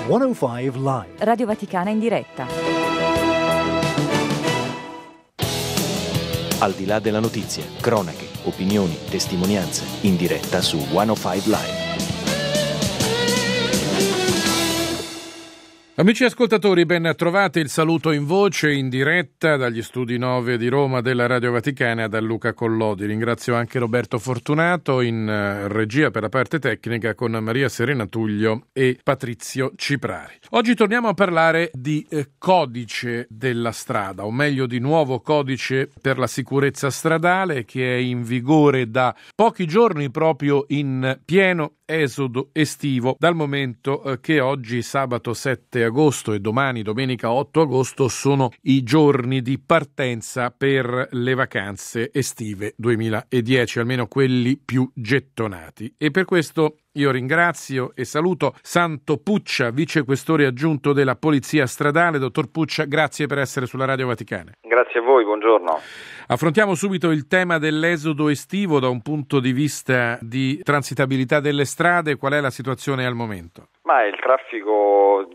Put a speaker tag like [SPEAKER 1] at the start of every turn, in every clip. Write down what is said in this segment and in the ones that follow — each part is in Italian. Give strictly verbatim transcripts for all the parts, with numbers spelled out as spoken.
[SPEAKER 1] centocinque Live.
[SPEAKER 2] Radio Vaticana in diretta.
[SPEAKER 3] Al di là della notizia, cronache, opinioni, testimonianze, in diretta su centocinque Live.
[SPEAKER 4] Amici ascoltatori, ben trovati, il saluto in voce in diretta dagli studi nove di Roma della Radio Vaticana da Luca Collodi. Ringrazio anche Roberto Fortunato in regia per la parte tecnica con Maria Serena Tullio e Patrizio Ciprari. Oggi torniamo a parlare di eh, codice della strada, o meglio di nuovo codice per la sicurezza stradale che è in vigore da pochi giorni proprio in pieno esodo estivo, dal momento eh, che oggi sabato sette agosto e domani domenica otto agosto sono i giorni di partenza per le vacanze estive duemiladieci, almeno quelli più gettonati. E per questo io ringrazio e saluto Santo Puccia, vicequestore aggiunto della Polizia Stradale. Dottor Puccia, grazie per essere sulla Radio Vaticana.
[SPEAKER 5] Grazie a voi, buongiorno.
[SPEAKER 4] Affrontiamo subito il tema dell'esodo estivo da un punto di vista di transitabilità delle strade. Qual è la situazione al momento?
[SPEAKER 5] Ma il traffico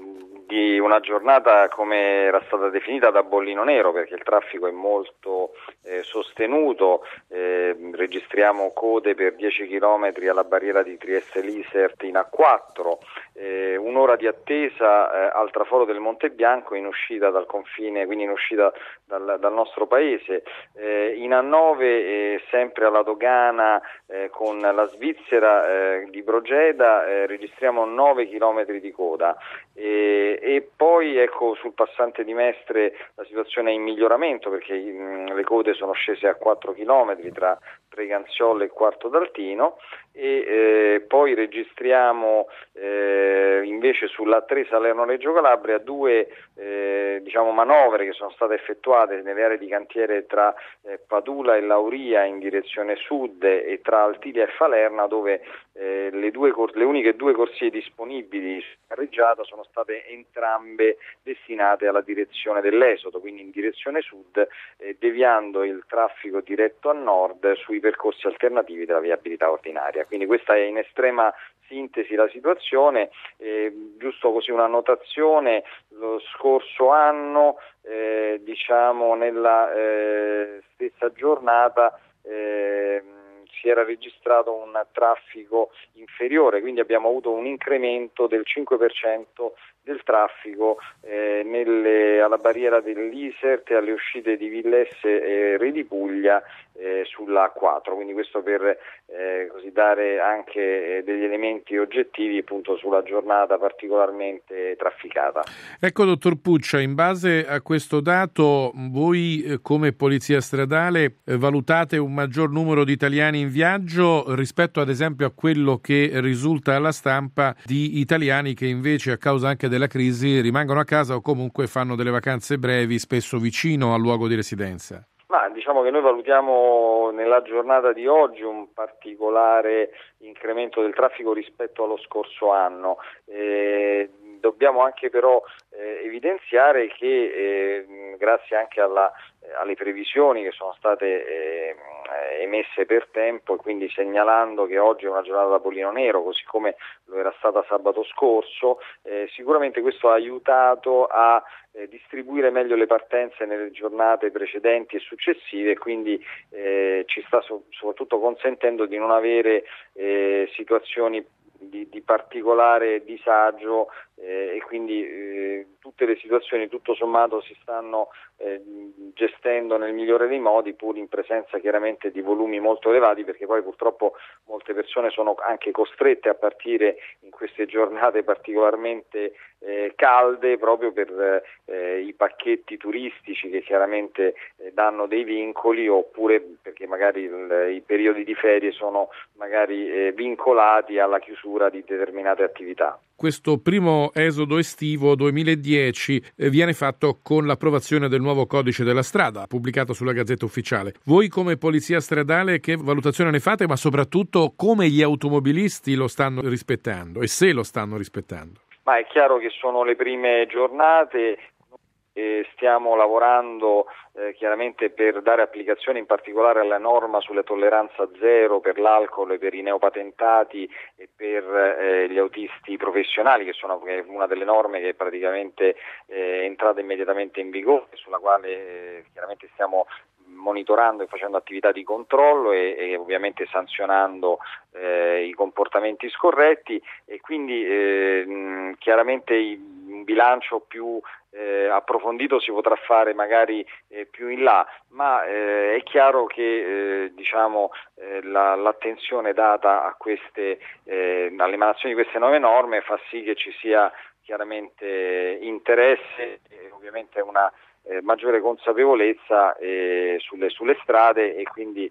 [SPEAKER 5] di una giornata come era stata definita da bollino nero, perché il traffico è molto eh, sostenuto, eh, registriamo code per dieci chilometri alla barriera di Trieste-Lisert in A quattro, eh, un'ora di attesa eh, al traforo del Monte Bianco in uscita dal confine, quindi in uscita dal, dal nostro paese, eh, in A nove eh, sempre alla dogana eh, con la Svizzera eh, di Brogeda eh, registriamo nove chilometri di coda. E, e poi ecco sul passante di Mestre la situazione è in miglioramento perché mh, le code sono scese a quattro chilometri tra Preganziolo e Quarto d'Altino e eh, poi registriamo eh, invece sulla tre Salerno-Reggio Calabria due eh, diciamo manovre che sono state effettuate nelle aree di cantiere tra eh, Padula e Lauria in direzione sud e tra Altilia e Falerna, dove eh, le, due cor- le uniche due corsie disponibili su carreggiata sono state entrambe destinate alla direzione dell'esodo, quindi in direzione sud, eh, deviando il traffico diretto a nord sui percorsi alternativi della viabilità ordinaria. Quindi questa è in estrema sintesi la situazione. Eh, giusto così una notazione: lo scorso anno eh, diciamo nella eh, stessa giornata eh, si era registrato un traffico inferiore, quindi abbiamo avuto un incremento del cinque per cento del traffico eh, nelle, alla barriera dell'Isert e alle uscite di Villesse e Re di Puglia eh, sulla A quattro, quindi questo per eh, così dare anche eh, degli elementi oggettivi appunto sulla giornata particolarmente trafficata.
[SPEAKER 4] Ecco, dottor Puccia, in base a questo dato voi eh, come Polizia Stradale eh, valutate un maggior numero di italiani in viaggio rispetto ad esempio a quello che risulta alla stampa di italiani che invece a causa anche della crisi rimangono a casa o comunque fanno delle vacanze brevi spesso vicino al luogo di residenza?
[SPEAKER 5] Ma diciamo che noi valutiamo nella giornata di oggi un particolare incremento del traffico rispetto allo scorso anno. Eh, dobbiamo anche però eh, evidenziare che eh, grazie anche alla, eh, alle previsioni che sono state eh, emesse per tempo e quindi segnalando che oggi è una giornata da bollino nero così come lo era stata sabato scorso, eh, sicuramente questo ha aiutato a eh, distribuire meglio le partenze nelle giornate precedenti e successive e quindi eh, ci sta so- soprattutto consentendo di non avere eh, situazioni Di, di particolare disagio eh, e quindi eh, tutte le situazioni tutto sommato si stanno eh, gestendo nel migliore dei modi, pur in presenza chiaramente di volumi molto elevati, perché poi purtroppo molte persone sono anche costrette a partire in queste giornate particolarmente eh, calde proprio per eh, i pacchetti turistici che chiaramente eh, danno dei vincoli, oppure perché magari il, i periodi di ferie sono magari eh, vincolati alla chiusura di determinate attività.
[SPEAKER 4] Questo primo esodo estivo duemiladieci eh, viene fatto con l'approvazione del nuovo codice della strada pubblicato sulla Gazzetta Ufficiale. Voi come Polizia Stradale che valutazione ne fate, ma soprattutto come gli automobilisti lo stanno rispettando e se lo stanno rispettando?
[SPEAKER 5] Ma è chiaro che sono le prime giornate, eh, stiamo lavorando eh, chiaramente per dare applicazione in particolare alla norma sulla tolleranza zero per l'alcol e per i neopatentati e per eh, gli autisti professionali, che sono che è una delle norme che è praticamente eh, è entrata immediatamente in vigore, sulla quale eh, chiaramente stiamo monitorando e facendo attività di controllo e, e ovviamente sanzionando eh, i comportamenti scorretti, e quindi eh, mh, chiaramente i, un bilancio più eh, approfondito si potrà fare magari eh, più in là, ma eh, è chiaro che eh, diciamo eh, la, l'attenzione data a queste eh, all'emanazione di queste nuove norme fa sì che ci sia chiaramente interesse e ovviamente una Eh, maggiore consapevolezza eh, sulle, sulle strade, e quindi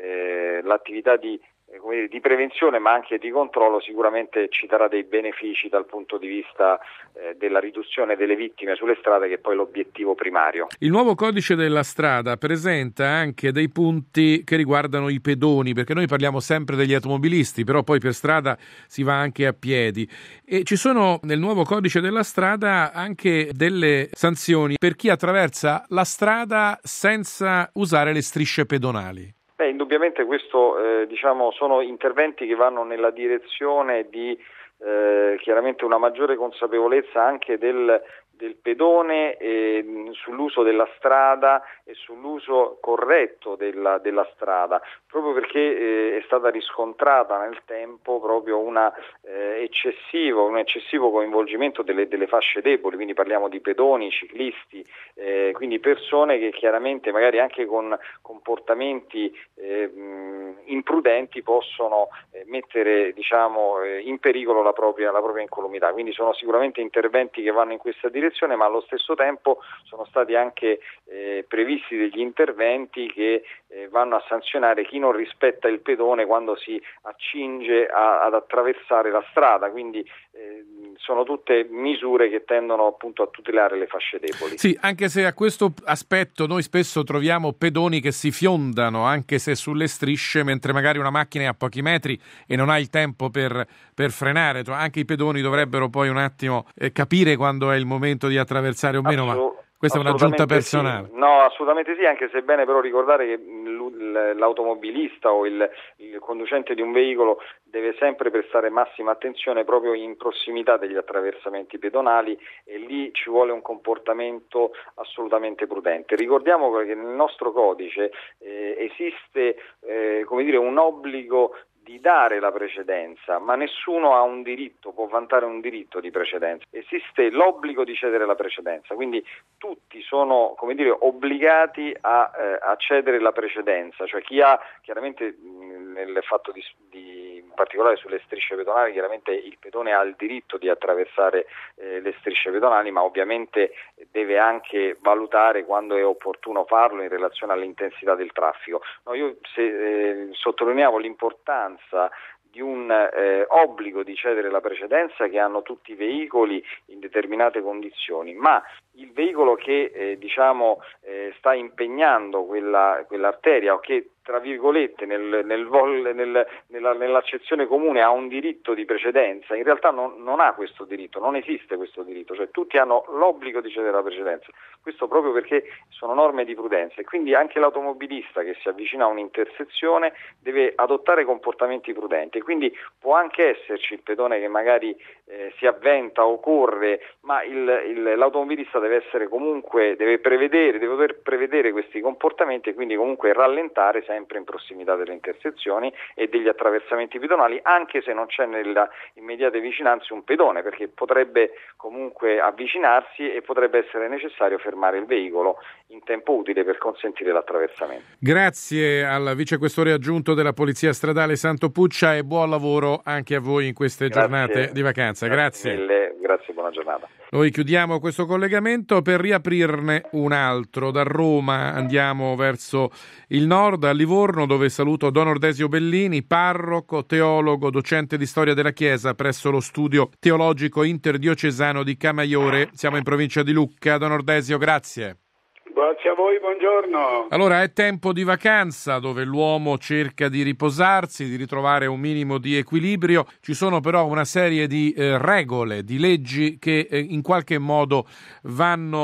[SPEAKER 5] eh, l'attività di, eh, come dire, di prevenzione ma anche di controllo sicuramente ci darà dei benefici dal punto di vista eh, della riduzione delle vittime sulle strade, che è poi l'obiettivo primario.
[SPEAKER 4] Il nuovo codice della strada presenta anche dei punti che riguardano i pedoni, perché noi parliamo sempre degli automobilisti, però poi per strada si va anche a piedi, e ci sono nel nuovo codice della strada anche delle sanzioni per chi attraversa la strada senza usare le strisce pedonali.
[SPEAKER 5] Beh, indubbiamente questo eh, diciamo sono interventi che vanno nella direzione di eh, chiaramente una maggiore consapevolezza anche del del pedone eh, sull'uso della strada e sull'uso corretto della, della strada, proprio perché eh, è stata riscontrata nel tempo proprio una, eh, eccessivo, un eccessivo coinvolgimento delle, delle fasce deboli, quindi parliamo di pedoni, ciclisti, eh, quindi persone che chiaramente magari anche con comportamenti eh, imprudenti possono eh, mettere diciamo eh, in pericolo la propria, la propria incolumità, quindi sono sicuramente interventi che vanno in questa direzione, ma allo stesso tempo sono stati anche eh, previsti degli interventi che eh, vanno a sanzionare chi non rispetta il pedone quando si accinge a, ad attraversare la strada, quindi eh, sono tutte misure che tendono appunto a tutelare le fasce deboli.
[SPEAKER 4] Sì, anche se a questo aspetto noi spesso troviamo pedoni che si fiondano anche se sulle strisce, mentre magari una macchina è a pochi metri e non ha il tempo per, per frenare. Anche i pedoni dovrebbero poi un attimo eh, capire quando è il momento di attraversare o meno, Assolut- ma questa è un'aggiunta personale.
[SPEAKER 5] Sì. No, assolutamente sì, anche se è bene però ricordare che l'automobilista o il, il conducente di un veicolo deve sempre prestare massima attenzione proprio in prossimità degli attraversamenti pedonali, e lì ci vuole un comportamento assolutamente prudente. Ricordiamo che nel nostro codice eh, esiste eh, come dire un obbligo di dare la precedenza, ma nessuno ha un diritto, può vantare un diritto di precedenza. Esiste l'obbligo di cedere la precedenza, quindi tutti sono, come dire, obbligati a, eh, a cedere la precedenza, cioè chi ha chiaramente mh, nel fatto di, di in particolare sulle strisce pedonali, chiaramente il pedone ha il diritto di attraversare eh, le strisce pedonali, ma ovviamente deve anche valutare quando è opportuno farlo in relazione all'intensità del traffico. No, io se, eh, sottolineavo l'importanza di un eh, obbligo di cedere la precedenza che hanno tutti i veicoli in determinate condizioni, ma il veicolo che eh, diciamo eh, sta impegnando quella, quell'arteria, o che tra virgolette nel, nel vol, nel, nella, nell'accezione comune ha un diritto di precedenza, in realtà non, non ha questo diritto, non esiste questo diritto, cioè tutti hanno l'obbligo di cedere la precedenza, questo proprio perché sono norme di prudenza, e quindi anche l'automobilista che si avvicina a un'intersezione deve adottare comportamenti prudenti, quindi può anche esserci il pedone che magari eh, si avventa o corre, ma il, il, l'automobilista deve essere comunque, deve prevedere, deve poter prevedere questi comportamenti e quindi comunque rallentare sempre in prossimità delle intersezioni e degli attraversamenti pedonali, anche se non c'è nella immediata vicinanza un pedone, perché potrebbe comunque avvicinarsi e potrebbe essere necessario fermare il veicolo in tempo utile per consentire l'attraversamento.
[SPEAKER 4] Grazie al vicequestore aggiunto della Polizia Stradale Santo Puccia e buon lavoro anche a voi in queste grazie, giornate di vacanza.
[SPEAKER 5] Grazie. Grazie mille, grazie, buona giornata.
[SPEAKER 4] Noi chiudiamo questo collegamento per riaprirne un altro. Da Roma andiamo verso il nord, a Livorno, dove saluto Don Ordesio Bellini, parroco, teologo, docente di storia della Chiesa presso lo studio teologico interdiocesano di Camaiore. Siamo in provincia di Lucca. Don Ordesio, grazie.
[SPEAKER 1] Grazie a voi, buongiorno.
[SPEAKER 4] Allora, è tempo di vacanza dove l'uomo cerca di riposarsi, di ritrovare un minimo di equilibrio. Ci sono però una serie di eh, regole, di leggi che eh, in qualche modo vanno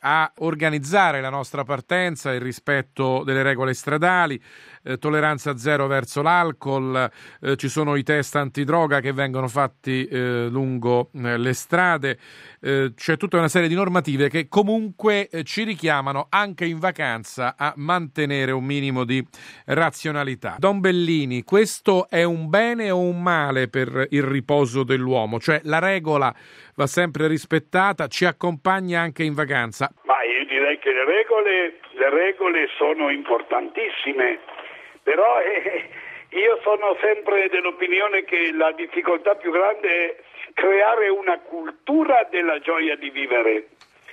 [SPEAKER 4] a organizzare la nostra partenza, il rispetto delle regole stradali, eh, tolleranza zero verso l'alcol, eh, ci sono i test antidroga che vengono fatti eh, lungo eh, le strade, eh, c'è tutta una serie di normative che comunque eh, ci richiamano anche in vacanza a mantenere un minimo di razionalità. Don Bellini, questo è un bene o un male per il riposo dell'uomo? Cioè la regola va sempre rispettata, ci accompagna anche in vacanza?
[SPEAKER 1] Ma io direi che le regole, le regole sono importantissime, però eh, io sono sempre dell'opinione che la difficoltà più grande è creare una cultura della gioia di vivere.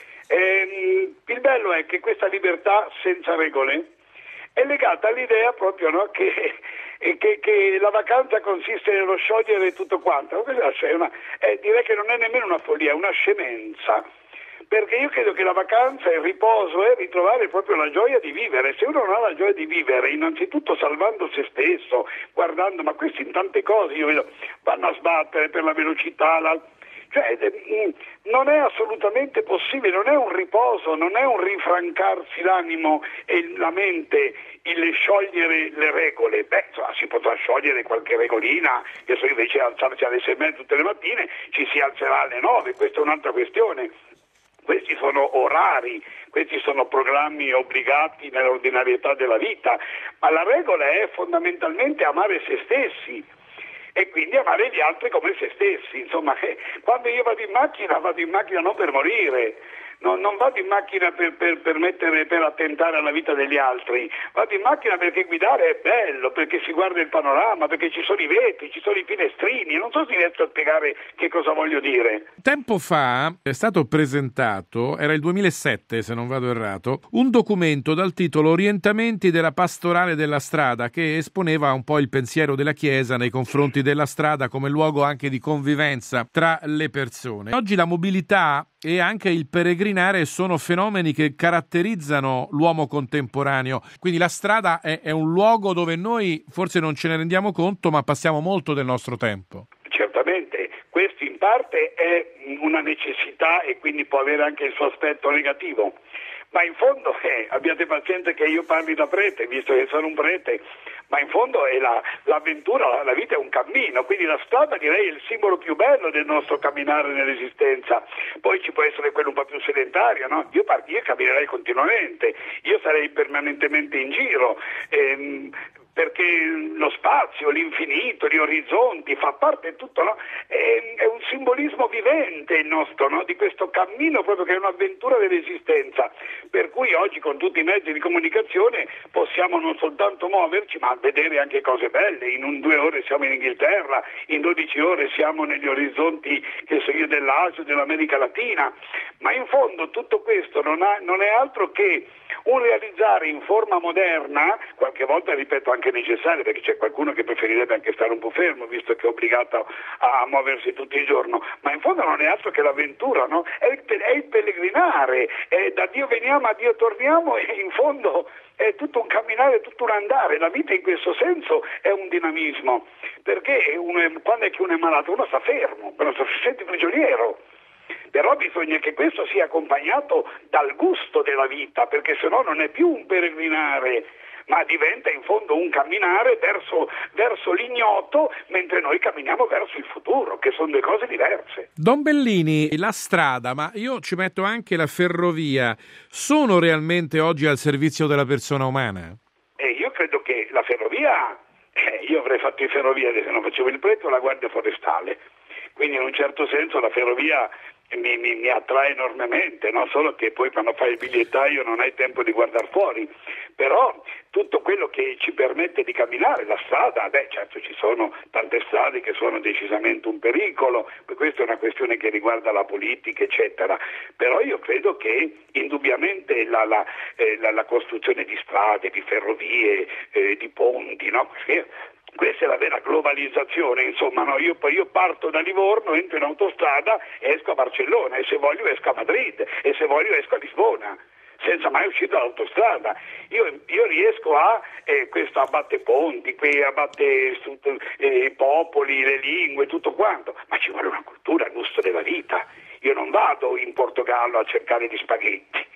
[SPEAKER 1] Eh, il bello è che questa libertà senza regole è legata all'idea proprio, no, che, che, che la vacanza consiste nello sciogliere tutto quanto. È una, eh, direi che non è nemmeno una follia, è una scemenza, perché io credo che la vacanza, il riposo è ritrovare proprio la gioia di vivere. Se uno non ha la gioia di vivere, innanzitutto salvando se stesso, guardando, ma questi in tante cose, io vedo, vanno a sbattere per la velocità, la... Cioè, non è assolutamente possibile, non è un riposo, non è un rinfrancarsi l'animo e la mente, il sciogliere le regole. Beh, insomma, si potrà sciogliere qualche regolina, che so, invece di alzarsi alle sei e mezza tutte le mattine, ci si alzerà alle nove, questa è un'altra questione. Questi sono orari, questi sono programmi obbligati nell'ordinarietà della vita, ma la regola è fondamentalmente amare se stessi e quindi amare gli altri come se stessi. Insomma, eh, quando io vado in macchina, vado in macchina non per morire, no, non vado in macchina per, per, per, mettere, per attentare alla vita degli altri, vado in macchina perché guidare è bello, perché si guarda il panorama, perché ci sono i vetri, ci sono i finestrini, non so se riesco a spiegare che cosa voglio dire.
[SPEAKER 4] Tempo fa è stato presentato, era il duemilasette se non vado errato, un documento dal titolo Orientamenti della pastorale della strada, che esponeva un po' il pensiero della Chiesa nei confronti della strada come luogo anche di convivenza tra le persone. Oggi la mobilità e anche il peregrinare sono fenomeni che caratterizzano l'uomo contemporaneo, quindi la strada è, è un luogo dove noi forse non ce ne rendiamo conto, ma passiamo molto del nostro tempo.
[SPEAKER 1] Certamente, questo in parte è una necessità e quindi può avere anche il suo aspetto negativo, ma in fondo eh, abbiate pazienza che io parli da prete, visto che sono un prete, ma in fondo è la, l'avventura, la vita è un cammino, quindi la strada direi è il simbolo più bello del nostro camminare nell'esistenza. Poi ci può essere quello un po' più sedentario, no? Io, io camminerei continuamente, io sarei permanentemente in giro, ehm, perché lo spazio, l'infinito, gli orizzonti, fa parte tutto, no? È, è un simbolismo vivente il nostro, no? Di questo cammino proprio che è un'avventura dell'esistenza, per cui oggi con tutti i mezzi di comunicazione possiamo non soltanto muoverci, ma vedere anche cose belle. In un due ore siamo in Inghilterra, in dodici ore siamo negli orizzonti, che so io, dell'Asia, dell'America Latina, ma in fondo tutto questo non, ha, non è altro che un realizzare in forma moderna, qualche volta ripeto anche necessario, perché c'è qualcuno che preferirebbe anche stare un po' fermo visto che è obbligato a, a muoversi tutto il giorno, ma in fondo non è altro che l'avventura, no? È il, è il pellegrinare, è da Dio veniamo a Dio torniamo, e in fondo è tutto un camminare, tutto un andare. La vita in questo senso è un dinamismo, perché uno è, quando è che uno è malato uno sta fermo, uno si sente prigioniero. Però bisogna che questo sia accompagnato dal gusto della vita, perché sennò non è più un peregrinare, ma diventa in fondo un camminare verso, verso l'ignoto, mentre noi camminiamo verso il futuro, che sono due cose diverse.
[SPEAKER 4] Don Bellini, la strada, ma io ci metto anche la ferrovia, sono realmente oggi al servizio della persona umana?
[SPEAKER 1] Eh, io credo che la ferrovia, eh, io avrei fatto in ferrovia se non facevo il prete o la guardia forestale, quindi in un certo senso la ferrovia Mi, mi, mi attrae enormemente, no? Solo che poi quando fai il bigliettaio non hai tempo di guardare fuori, però tutto quello che ci permette di camminare, la strada, beh certo ci sono tante strade che sono decisamente un pericolo, questa è una questione che riguarda la politica eccetera, però io credo che indubbiamente la, la, eh, la, la costruzione di strade, di ferrovie, eh, di ponti, no? Questa è la vera globalizzazione, insomma, no? Io poi io parto da Livorno, entro in autostrada e esco a Barcellona, e se voglio esco a Madrid, e se voglio esco a Lisbona, senza mai uscire dall'autostrada. Io, io riesco a, eh, questo abbatte ponti, qui abbatte eh, popoli, le lingue, tutto quanto, ma ci vuole una cultura, il gusto della vita. Io non vado in Portogallo a cercare gli spaghetti,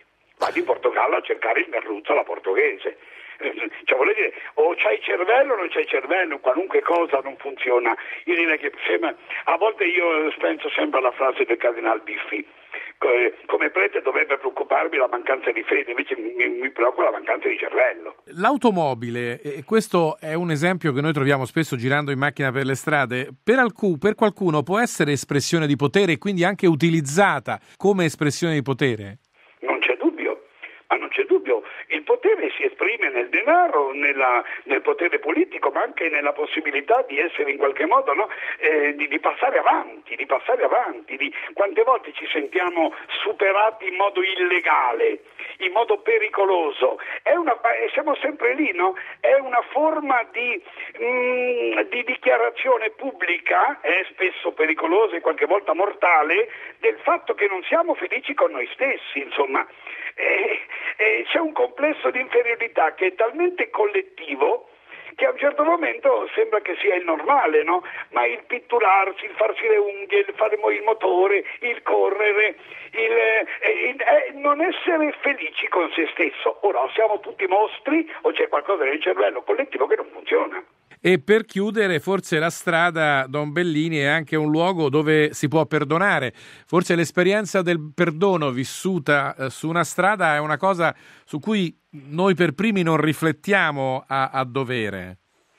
[SPEAKER 1] vado in Portogallo a cercare il merluzzo alla portoghese. Cioè, voglio dire, o c'hai cervello o non c'hai cervello, qualunque cosa non funziona. Io direi che sembra, a volte io penso sempre alla frase del Cardinal Biffi: come prete dovrebbe preoccuparmi la mancanza di fede, invece mi, mi preoccupa la mancanza di cervello.
[SPEAKER 4] L'automobile, e questo è un esempio che noi troviamo spesso girando in macchina per le strade, per, alcun, per qualcuno può essere espressione di potere e quindi anche utilizzata come espressione di potere?
[SPEAKER 1] Non c'è dubbio, ma non c'è dubbio. Il potere si esprime nel denaro, nella, nel potere politico, ma anche nella possibilità di essere in qualche modo, no? eh, di, di passare avanti, di passare avanti. Di, quante volte ci sentiamo superati in modo illegale, in modo pericoloso? È una, siamo sempre lì, no? È una forma di, mh, di dichiarazione pubblica, eh, spesso pericolosa e qualche volta mortale, del fatto che non siamo felici con noi stessi, insomma. Eh, eh, c'è un complesso di inferiorità che è talmente collettivo che a un certo momento sembra che sia il normale, no? Ma il pitturarsi, il farsi le unghie, il fare il motore, il correre, il, eh, il eh, non essere felici con se stesso. Ora, o siamo tutti mostri o c'è qualcosa nel cervello collettivo che non funziona.
[SPEAKER 4] E per chiudere, forse la strada, Don Bellini, è anche un luogo dove si può perdonare. Forse l'esperienza del perdono vissuta eh, su una strada è una cosa su cui noi per primi non riflettiamo a, a dovere.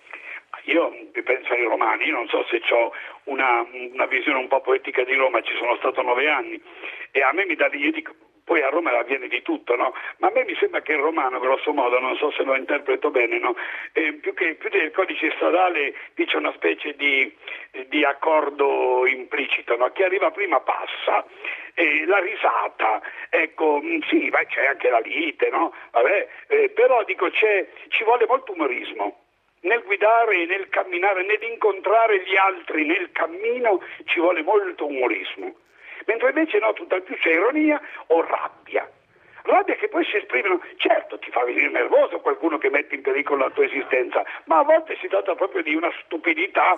[SPEAKER 1] Io penso ai romani, io non so se ho una, una visione un po' poetica di Roma, ci sono stato nove anni e a me mi dà, io dico, poi a Roma avviene di tutto, no? Ma a me mi sembra che il romano, grosso modo, non so se lo interpreto bene, no? Eh, più che più del codice stradale dice una specie di, di accordo implicito, no? Chi arriva prima passa, eh, la risata, ecco, sì, ma c'è anche la lite, no? Vabbè, eh, però dico c'è, ci vuole molto umorismo. Nel guidare, nel camminare, nell'incontrare gli altri nel cammino ci vuole molto umorismo. Mentre invece no, tutt'al più c'è ironia o rabbia. Rabbia che poi si esprimono, certo ti fa venire nervoso qualcuno che mette in pericolo la tua esistenza, ma a volte si tratta proprio di una stupidità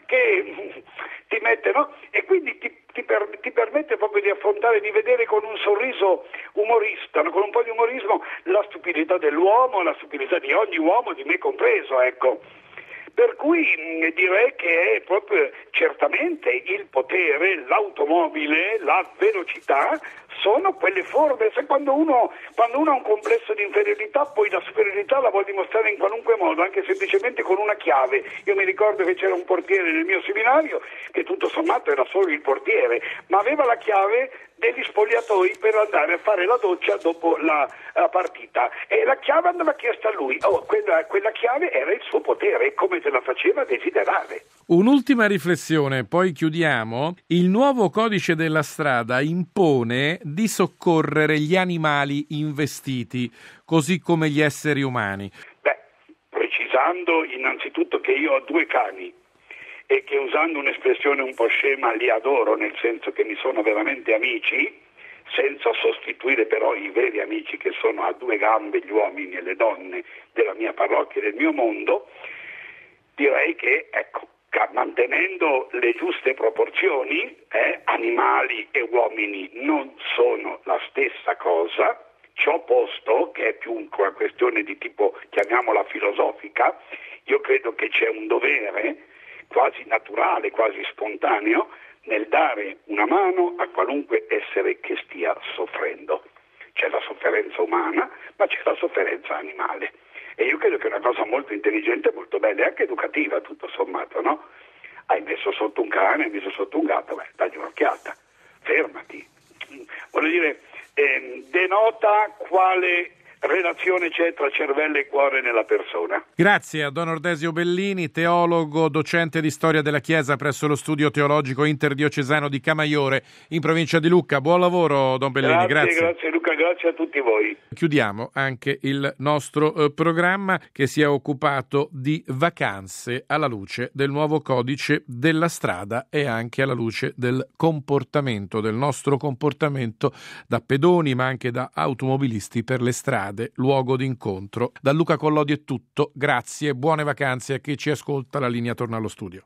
[SPEAKER 1] che ti mette, no? E quindi ti, ti, per, ti permette proprio di affrontare, di vedere con un sorriso umorista, no? Con un po' di umorismo, la stupidità dell'uomo, la stupidità di ogni uomo, di me compreso, ecco. Per cui mh, direi che è proprio certamente il potere, l'automobile, la velocità sono quelle forme. Se quando uno, quando uno ha un complesso di inferiorità, poi la superiorità la vuol dimostrare in qualunque modo, anche semplicemente con una chiave. Io mi ricordo che c'era un portiere nel mio seminario che tutto sommato era solo il portiere, ma aveva la chiave degli spogliatoi per andare a fare la doccia dopo la, la partita e la chiave andava chiesta a lui. Oh, quella, quella chiave era il suo potere e come te la faceva desiderare.
[SPEAKER 4] Un'ultima riflessione, poi chiudiamo. Il nuovo codice della strada impone di soccorrere gli animali investiti, così come gli esseri umani.
[SPEAKER 1] Beh, precisando innanzitutto che io ho due cani e che, usando un'espressione un po' scema, li adoro, nel senso che mi sono veramente amici, senza sostituire però i veri amici che sono a due gambe gli uomini e le donne della mia parrocchia e del mio mondo. Direi che, ecco, mantenendo le giuste proporzioni, eh, animali e uomini non sono la stessa cosa. Ciò posto, che è più una questione di tipo, chiamiamola filosofica, io credo che c'è un dovere quasi naturale, quasi spontaneo, nel dare una mano a qualunque essere che stia soffrendo. C'è la sofferenza umana, ma c'è la sofferenza animale. E io credo che è una cosa molto intelligente, molto bella e anche educativa, tutto sommato, no? Hai messo sotto un cane, hai messo sotto un gatto, beh, dagli un'occhiata, fermati. Voglio dire, eh, denota quale relazione c'è tra cervello e cuore nella persona.
[SPEAKER 4] Grazie a Don Ordesio Bellini, teologo, docente di storia della Chiesa presso lo Studio Teologico Interdiocesano di Camaiore in provincia di Lucca. Buon lavoro, Don Bellini.
[SPEAKER 1] Grazie,
[SPEAKER 4] grazie.
[SPEAKER 1] grazie Luca, grazie a tutti voi.
[SPEAKER 4] Chiudiamo anche il nostro eh, programma che si è occupato di vacanze alla luce del nuovo codice della strada e anche alla luce del comportamento, del nostro comportamento da pedoni ma anche da automobilisti per le strade, luogo d'incontro. Da Luca Collodi è tutto, grazie, buone vacanze a chi ci ascolta, la linea torna allo studio.